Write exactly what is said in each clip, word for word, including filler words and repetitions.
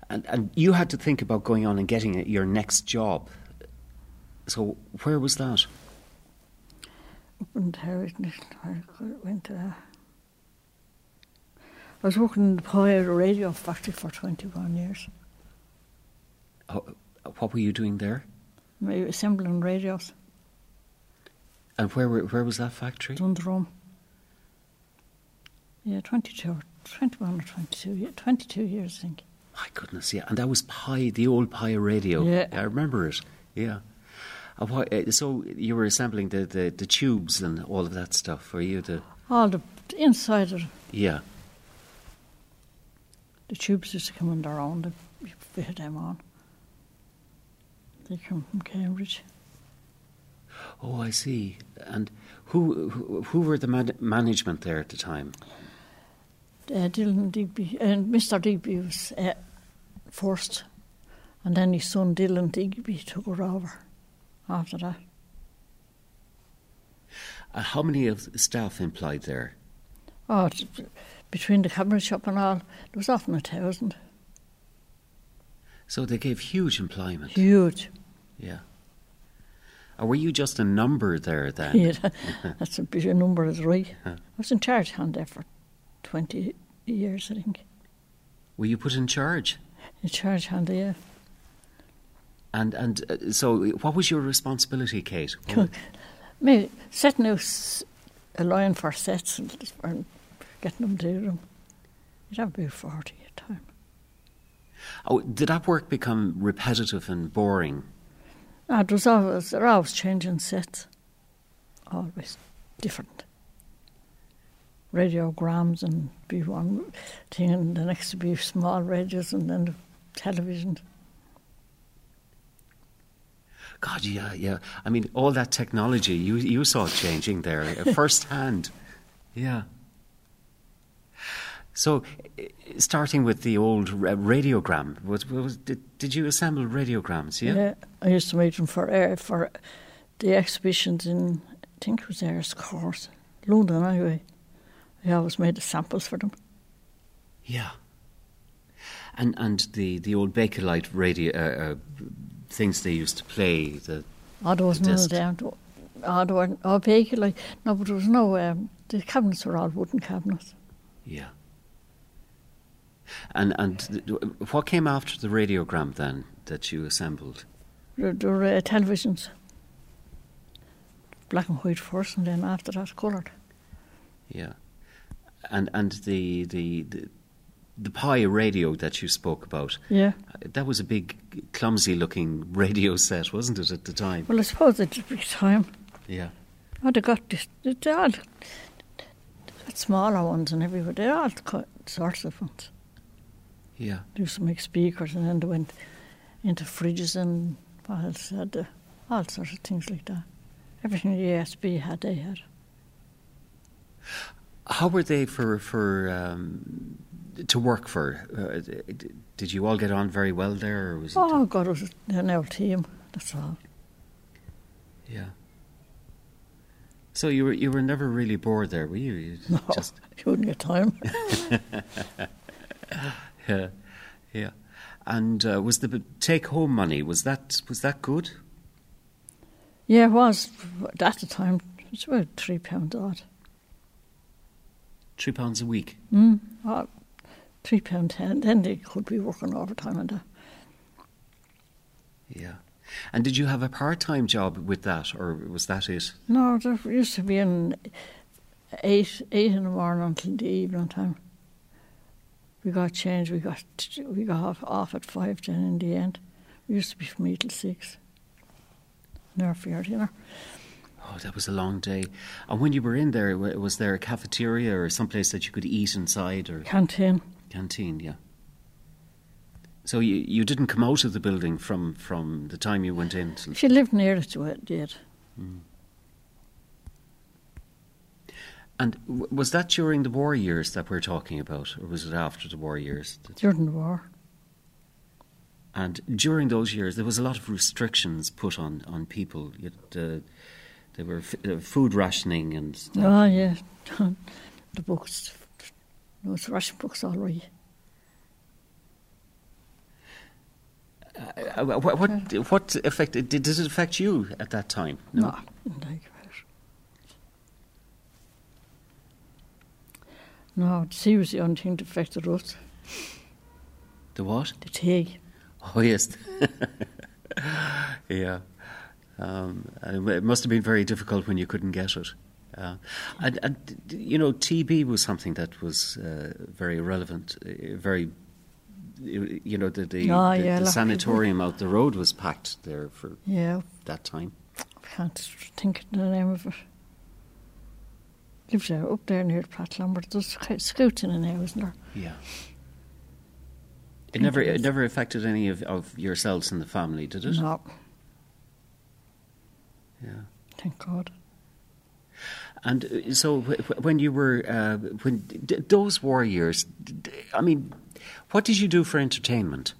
And, and you had to think about going on and getting a, your next job. So where was that? Up in Terry, I went to... Uh, I was working in the Pioneer Radio Factory for twenty-one years. Oh, what were you doing there? We were assembling radios. And where were, where was that factory? Dundrum. Yeah, twenty-two, twenty-one or twenty-two, yeah, twenty-two years, I think. My goodness, yeah. And that was Pi, the old Pi radio. Yeah. I remember it, yeah. And what, uh, so you were assembling the, the, the tubes and all of that stuff, were you? The All the inside of Yeah. the tubes used to come on their own, they fitted them on. They come from Cambridge. Oh, I see. And who who, who were the man- management there at the time? Uh, Dylan Digby, and Mister Digby was uh, first, and then his son Dylan Digby took her over after that. Uh, how many of the staff employed there? Oh, t- between the cabinet shop and all, there was often a thousand. So they gave huge employment. Huge. Yeah. Or were you just a number there then? Yeah, that, that's a bit of number is right. Huh. I was in charge hand there for twenty years, I think. Were you put in charge? In charge hand, yeah. And and uh, so what was your responsibility, Kate? What- Me setting out s- a line for sets and, and getting them to do them. You'd have about forty at a time. oh, did that work become repetitive and boring? Ah, it was always, they're always changing sets. Always different. Radiograms and be one thing and the next to be small radios and then the television. God, yeah, yeah. I mean, all that technology, you you saw it changing there uh, firsthand. Yeah. So, uh, starting with the old ra- radiogram, was, was did, did you assemble radiograms? Yeah. Yeah, I used to make them for air for the exhibitions in, I think it was Ayers Court, London anyway. I always made the samples for them. Yeah. And and the, the old Bakelite radio uh, uh, things they used to play. The Oh, there was the none of disc. them. Oh, there were, oh, bacon, like, no, but there was no, um, the cabinets were all wooden cabinets. Yeah. And and th- what came after the radiogram then that you assembled? There, there were uh, televisions. Black and white first, and then after that, coloured. Yeah. And and the the the, the Pi radio that you spoke about, Yeah. uh, that was a big, clumsy-looking radio set, wasn't it, at the time? Well, I suppose it's a big time. Yeah. Oh, they got this, they they all, they got smaller ones and everywhere. They all cut sorts of ones. Yeah. They used to make speakers, and then they went into fridges and what else had the, all sorts of things like that. Everything the A S B had, they had. How were they for for um, to work for? Uh, d- did you all get on very well there, or was it? Oh, God, it was an old team, that's all. Yeah. So you were you were never really bored there, were you? You No, Just you wouldn't get time. yeah, yeah. And uh, was the take home money was that was that good? Yeah, it was. At the time, it was about three pounds odd. Three pounds a week. Mm, oh, three pound ten. Then they could be working overtime and that. Yeah. And did you have a part-time job with that, or was that it? No, there used to be in eight, eight in the morning until the evening time. We got changed. We got we got off, off at five. Then in the end, we used to be from eight till six. Never feared, you know. Oh, that was a long day. And when you were in there, wa- was there a cafeteria or someplace that you could eat inside, or Canteen. canteen? Yeah. So you you didn't come out of the building from, from the time you went in. Till, She lived near it, so it did. and w- was that during the war years that we're talking about, or was it after the war years? that- During the war. And during those years, there was a lot of restrictions put on, on people. You'd, uh, there were f- uh, food rationing and stuff. Oh, yeah. The books. Those ration books all right. Uh, what, what, what effect, did, did it affect you at that time? No, no didn't think about it. No, the sea was the only thing that affected us. The what? The tea. Oh, yes. Yeah. Um, it must have been very difficult when you couldn't get it. Uh, and, and, you know, T B was something that was uh, very relevant, uh, very, you know, the, the, oh, the, yeah, the sanatorium out the road was packed there for yeah. that time. I can't think of the name of it. Lives there, up there near Pratt Lambert. There's scouts in it now, isn't there? Yeah. It never, it never affected any of, of yourselves in the family, did it? No. Yeah. Thank God. And uh, so, wh- when you were, uh, when d- those war years, d- I mean, what did you do for entertainment?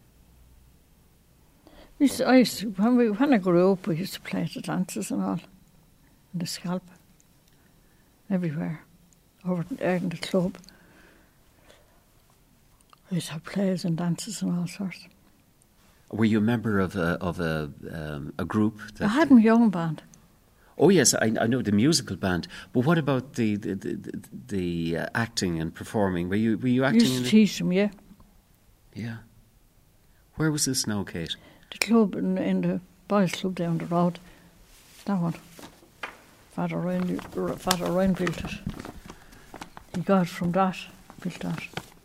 We used to, I used to, when, we, when I grew up, we used to play the dances and all, in the Scalp, everywhere, over there in the club. I used to have plays and dances and all sorts. Were you a member of a, of a, um, a group? That I had my own band. Oh yes, I, I know the musical band. But what about the the, the, the uh, acting and performing? Were you were you I acting? used in to the... teach them, yeah. Yeah. Where was this now, Kate? The club in, in the boys' club down the road. That one. Father Ryan, Father Ryan built it. He got it from that, built that.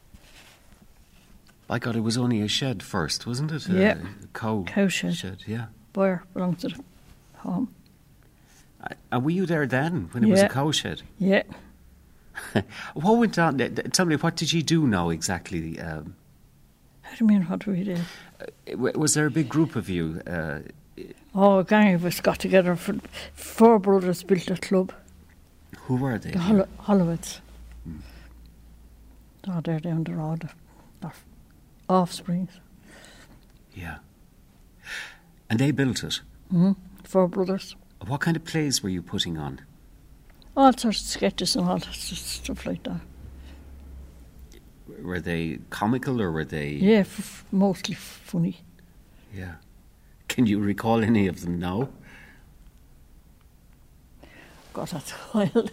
By God, it was only a shed first, wasn't it? Yeah. A cow, cow shed. shed. Yeah. Boyer belonged to the home. Uh, And were you there then, when it was Yeah. a cow shed? Yeah. What went on? uh, Tell me, what did you do now exactly? Um, How do you mean, what do we do? w- was there a big group of you? Uh, Oh, a gang of us got together. For, four brothers built a club. who were they? The Hol- Hollowitz. Mm. Oh, they're down the road. They're offsprings. Yeah. And they built it. Mm-hmm. Four brothers. What kind of plays were you putting on? All sorts of sketches and all that stuff like that. Were they comical or were they... Yeah, f- mostly funny. Yeah. Can you recall any of them now? God, that's wild.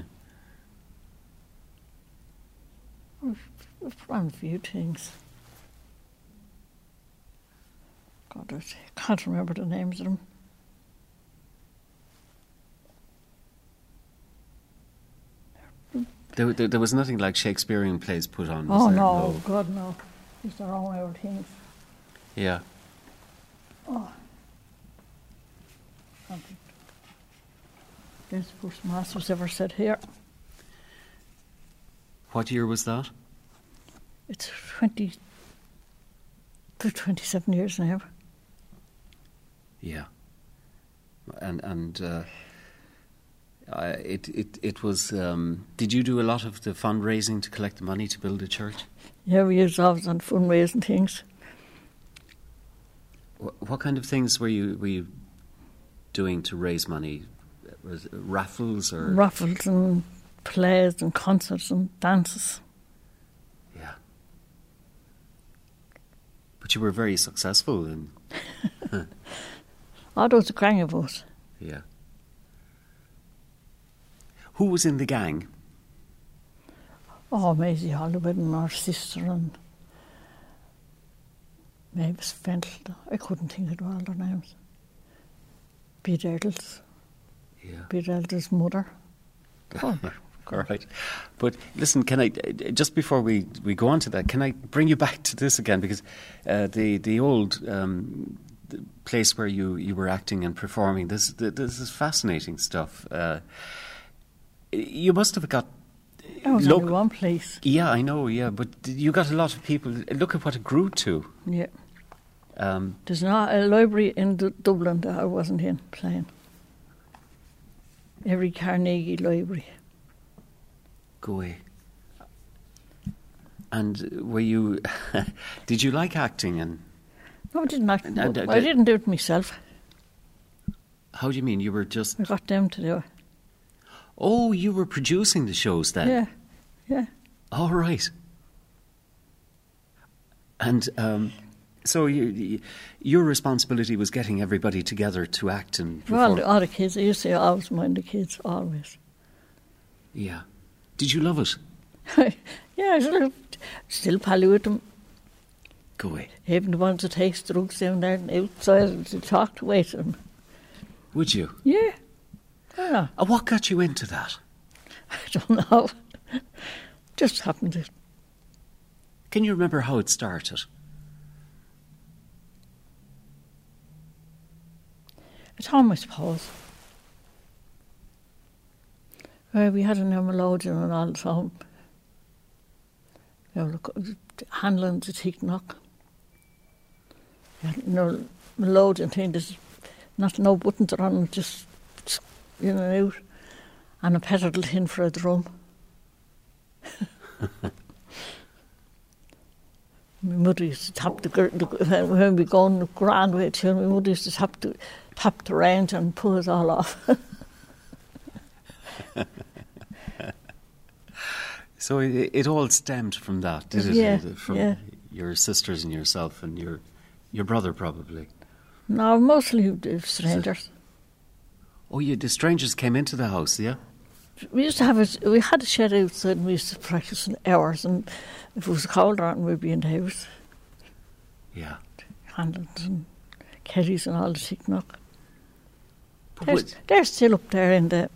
We've, we've run a few things. God, I can't remember the names of them. There, there, there was nothing like Shakespearean plays put on, was Oh, there? no, God, no. These are all our things. Yeah. Oh. Can't think. There's the first mass was ever said here. What year was that? It's twenty, twenty-seven years now. Yeah. And and uh, uh, it it it was. Um, did you do a lot of the fundraising to collect the money to build a church? Yeah, we used always on fundraising things. What, what kind of things were you were you doing to raise money? Was it raffles or Raffles and plays and concerts and dances. Yeah. But you were very successful in. Oh, there was a gang of us. Yeah. Who was in the gang? Oh, Maisie Hollywood and our sister and Mavis Fentel. I couldn't think of all their names. Beat Eddles. Yeah. Beat Eddles' mother. Oh, All right. But listen, can I, just before we, we go on to that, can I bring you back to this again? Because uh, the, the old um, the place where you, you were acting and performing, this, this is fascinating stuff. Uh, you must have got... that was loc- only one place. Yeah, I know, yeah. But you got a lot of people... Look at what it grew to. Yeah. Um, There's not a library in D- Dublin that I wasn't in playing. Every Carnegie library. go away. And were you... did you like acting? And No, I didn't act. And- and- I didn't do it myself. how do you mean? You were just... I got them to do it. Oh, you were producing the shows then? Yeah, yeah. All right. And um, So you, you, your responsibility was getting everybody together to act and perform. Well, the other kids, I used to always mind the kids, always. Yeah. Did you love it? Yeah, I still, still pally with them. Go away. Even the ones that takes drugs down there and outside to talk away to them. Would you? Yeah. Yeah. Uh, what got you into that? I don't know. Just happened to. Can you remember how it started? At home, I suppose. Well, we had an melodeon and all, so you know, handling the teak knock. You know, melodeon thing, there's not no buttons on it, just in and out, and a pedal tin for a drum. My mother used to tap the, the when we go on the grand way to, my mother used to tap the tap the range and pull it all off. So it, it all stemmed from that, did it? Yeah, From yeah. your sisters and yourself and your your brother, probably. No, mostly the strangers. Oh, you, the strangers came into the house, yeah? We used to have a, we had a shed outside and we used to practice in hours, and if it was cold out, we'd be in the house. Yeah. Handles and keddies and all the tick knock. But They're, what- they're still up there in the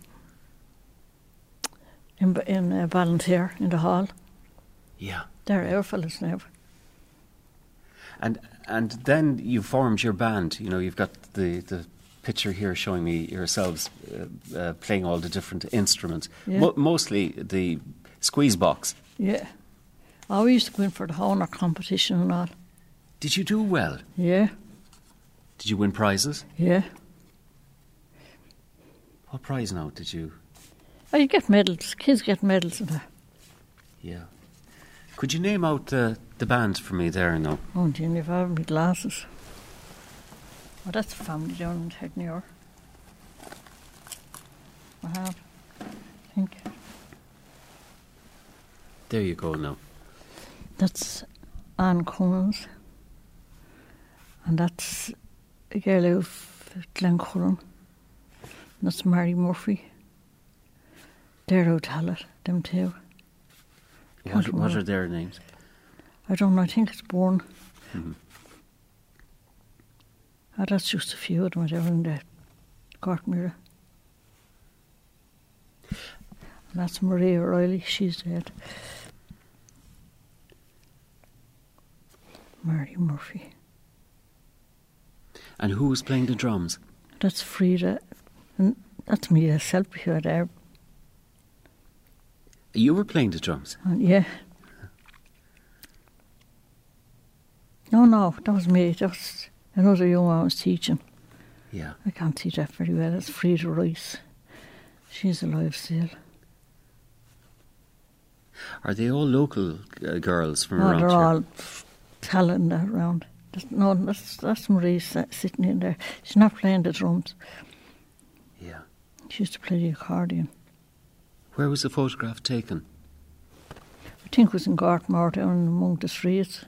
in in uh, Ballantyre in the hall. Yeah. They're our fellas now. And and then you formed your band. You know, you've got the, the picture here showing me yourselves uh, uh, playing all the different instruments. Yeah. Mo- mostly the squeeze box. Yeah. Oh, we used to go in for the honour competition and all. Did you do well? Yeah, Did you win prizes? yeah. What prize now did you... Oh, you get medals. Kids get medals and that. Yeah. Could you name out the, the band for me there now? Oh, Jenny, if I have my glasses. Oh, that's a family down in Hegnure. I have, I think. There you go now. That's Anne Cummins. And that's a girl out of Glencullen. That's Mary Murphy. They're out Hallett, them two. What, Can't what remember. are their names? I don't know, I think it's Bourne. Mhm. Oh, that's just a few of them that are in the Cork Mirror. And that's Maria O'Reilly, she's dead. Mary Murphy. And who was playing the drums? That's Frida. And that's me herself here there. You were playing the drums? And yeah. No, no, that was me. That was another young one I was teaching. Yeah. I can't teach that very well. That's Frida Rice. She's alive still. Are they all local uh, girls from No, around they're here? all talent that around. That's, no, that's, that's Marie sa- sitting in there. She's not playing the drums. Yeah. She used to play the accordion. Where was the photograph taken? I think it was in Gartmore down among the streets.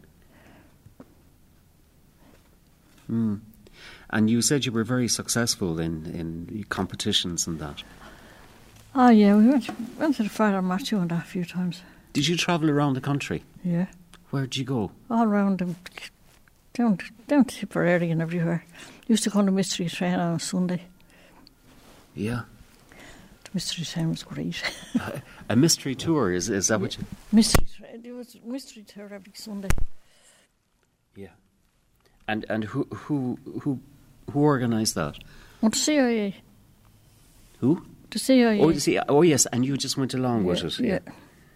Mm. And you said you were very successful in, in competitions and that. Oh yeah, we went, went to the Father Matthew and that a few times. Did you travel around the country? Yeah. Where did you go? All around them, down, down to Tipperary and everywhere. Used to go on the Mystery Train on a Sunday. Yeah. The Mystery Train was great. A mystery tour, is is that what you... Mystery Train, there was a Mystery Tour every Sunday. Yeah. And and who who who who organised that? Oh, the C I A. Who? The C I A. Oh, you see, oh yes, and you just went along with it. Yeah.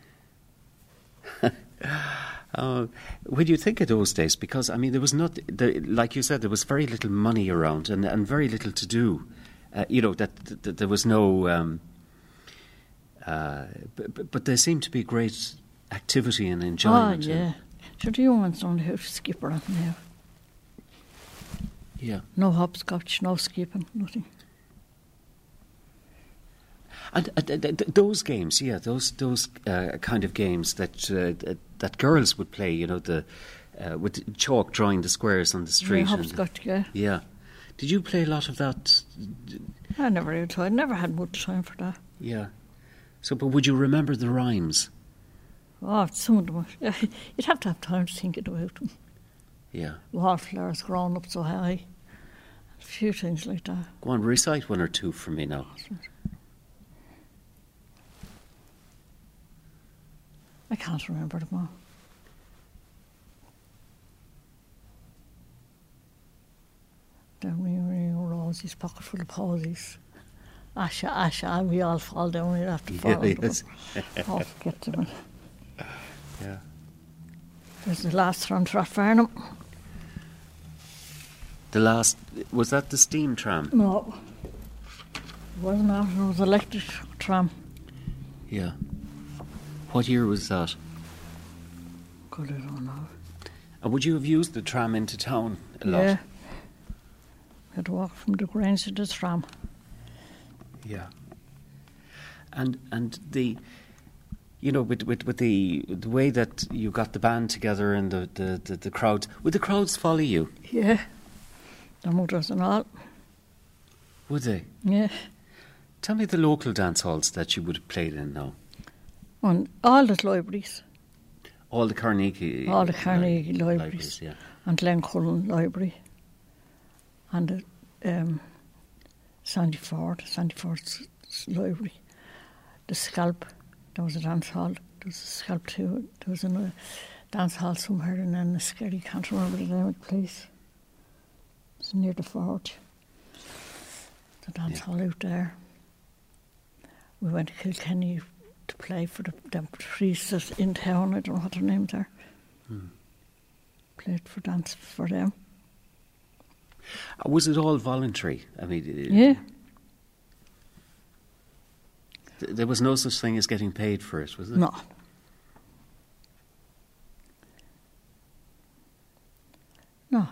Uh, when you think of those days, because I mean, there was not, the, like you said, there was very little money around and, and very little to do. Uh, you know that, that there was no, um, uh, but, but there seemed to be great activity and Oh, enjoyment. yeah. Sure, the young ones don't know how to skip around now. Yeah. No hopscotch, no skipping, nothing. And uh, th- th- those games, yeah, those those uh, kind of games that uh, th- that girls would play, you know, the uh, with chalk drawing the squares on the street. Yeah, and- hopscotch, yeah. yeah. Did you play a lot of that? I never really tried. Never had much time for that. Yeah. So, but would you remember the rhymes? Oh, some of them. Yeah, you'd have to have time to think about them. Yeah. Wallflowers growing up so high. A few things like that. Go on, recite one or two for me now. I can't remember them all. Down we roses, pocket full of posies. Asha, Asha, and we all fall down. We'd have to fall Yeah, into yes. them. Oh, get them. Yeah. There's the last from Trafarnham. The last, was that the steam tram? No. It wasn't that. It was electric tram. Yeah. What year was that? God, I don't know. And would you have used the tram into town a lot? Yeah. Had to walk from the Grange to the tram. Yeah. And and the, you know, with with, with the the way that you got the band together and the, the, the, the crowds, would the crowds follow you? Yeah. The mothers and all. Would they? Yeah. Tell me the local dance halls that you would have played in now. And all the libraries. All the Carnegie. All the Carnegie li- libraries. Yeah. And Glencullen Library. And the um, Sandy Ford, Sandy Ford's library. The Scalp, there was a dance hall. There was a Scalp too. There was a dance hall somewhere in Enniskerry, can't remember the name of the place. It's near the forge. The dance Yeah. hall out there. We went to Kilkenny to play for the, the priests in town, I don't know what their names are. Hmm. Played for dance for them. Uh, Was it all voluntary? I mean, uh, Yeah. th- there was no such thing as getting paid for it, was there? No. No.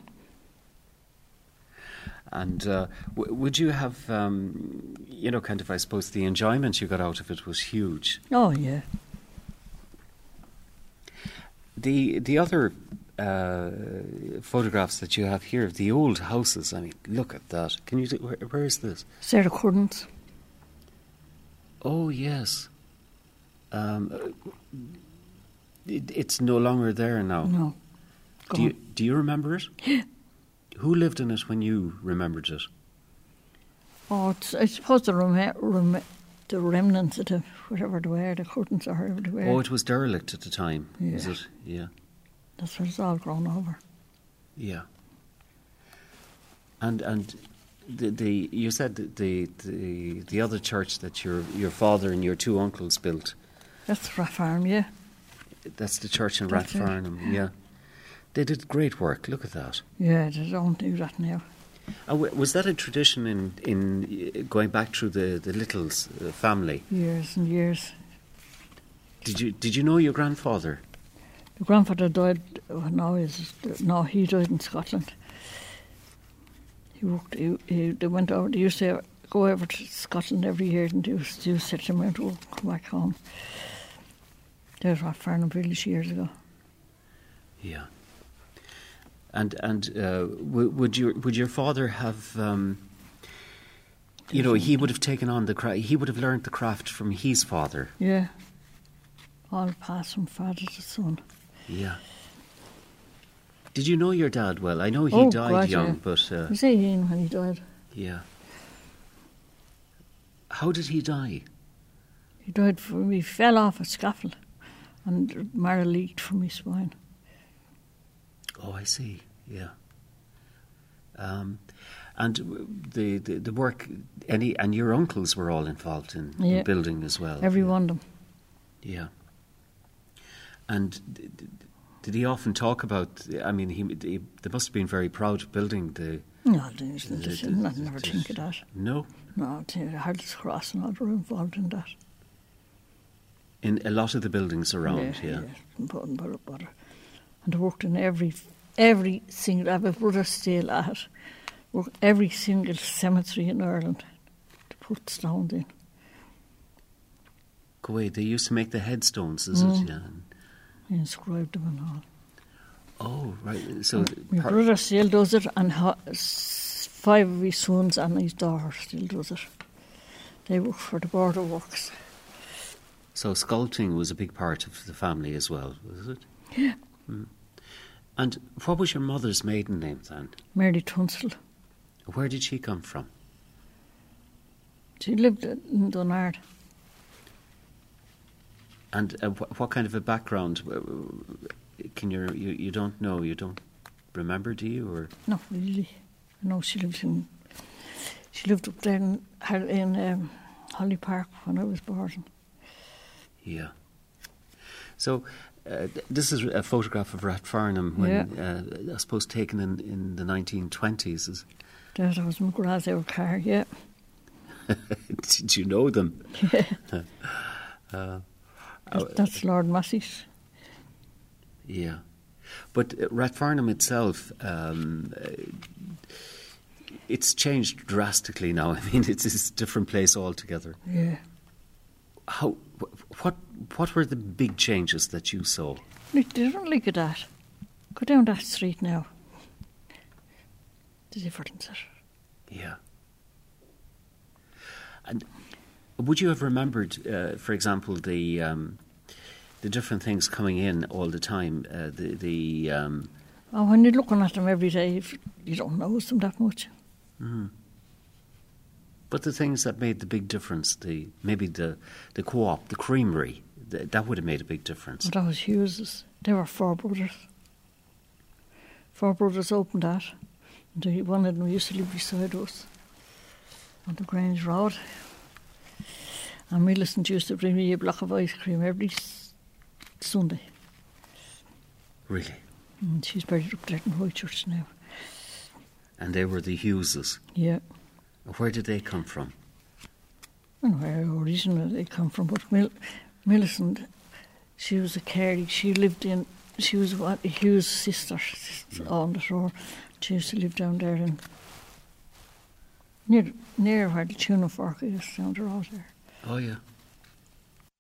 And uh, w- would you have, um, you know, kind of, I suppose, the enjoyment you got out of it was huge. Oh, yeah. The the other uh, photographs that you have here of the old houses, I mean, look at that. Can you? Do, where, where is this? Sarah Curdens. Oh yes. Um, uh, it, it's no longer there now. No. Do you Gone. do you remember it? Who lived in it when you remembered it? Oh, it's, I suppose the, rem- rem- the remnants of the, whatever they were, the curtains or whatever they were. Oh, it was derelict at the time, was Yeah. it? Yeah. That's what it's all grown over. Yeah. And and the, the you said that the, the the other church that your your father and your two uncles built. That's Rathfarnham, yeah. That's the church in That's it. Rathfarnham. Yeah. They did great work. Look at that. Yeah, they don't do that now. And w- was that a tradition in in uh, going back through the the Littles uh, family? Years and years. Did you did you know your grandfather? The grandfather died, oh, no, he's, no, he died in Scotland. He worked, he, he, they went over, they used to go over to Scotland every year and do, do settlement work, come back home. They were at Farnham Village years ago. Yeah. And and uh, w- would your would your father have? Um, you know, he would have taken on the craft. He would have learned the craft from his father. Yeah. All passed from father to son. Yeah. Did you know your dad well? I know he Oh, died God, young, yeah. but uh, He was eighteen when he died. yeah. How did he die? He died from, he fell off a scaffold and marrow leaked from his spine. Oh, I see. Yeah. Um, and w- the, the the work. Any and your uncles were all involved in, Yeah. in building as well. Every one of them. Yeah. And d- d- did he often talk about? I mean, he, he they must have been very proud of building the. No, they, they, the- they, the- shouldn't. I'd the- never the- think of that. No, No, the Hardest Cross and all were involved in that. in a lot of the buildings around. Yeah. Important butter, butter. And they worked in every, every single, I have a brother still at it, worked every single cemetery in Ireland to put stones in. Go away. They used to make the headstones, is Mm. it? Yeah. He inscribed them and all. Oh, right. So My par- brother still does it, and ha- s- five of his sons and his daughter still does it. They work for the Border Works. so sculpting was a big part of the family as well, was it? Yeah. Mm. And what was your mother's maiden name then? Mary Tunstall. Where did she come from? She lived in Dunard. And uh, wh- what kind of a background? uh, Can you, you you don't know? You don't remember, do you? Or Not really. No, she lived in. She lived up there in, in um, Holly Park when I was born. yeah. So uh, th- this is a photograph of Rathfarnham when uh, I suppose taken in, in the nineteen twenties. Is That was McGrath's our car, yeah. did you know them? Yeah. uh, That, that's Lord Massey's. Yeah, but uh, Rathfarnham itself, um, uh, it's changed drastically now. I mean, it's, it's a different place altogether. Yeah. How? Wh- what? What were the big changes that you saw? Look, they don't look at that. Go down that street now. The difference. Yeah. And would you have remembered, uh, for example, the um, the different things coming in all the time? Uh, the the um, Oh, when you're looking at them every day, if you don't notice them that much. mm. But the things that made the big difference, the maybe the the co-op, the creamery, th- that would have made a big difference. But that was Hughes's. They were four brothers. Four brothers opened that. And they, one of them used to live beside us on the Grange Road. And Millicent used to bring me a block of ice cream every s- Sunday. Really. And she's buried up there in Whitechurch now. And they were the Hugheses. Yeah. Where did they come from? I don't know where originally they come from, but Mil- Millicent, she was a Carey. She lived in, she was what, Hugh's sister Yeah. on the shore. She used to live down there in, near, near where the tuna fork is, down the road there. Oh, yeah.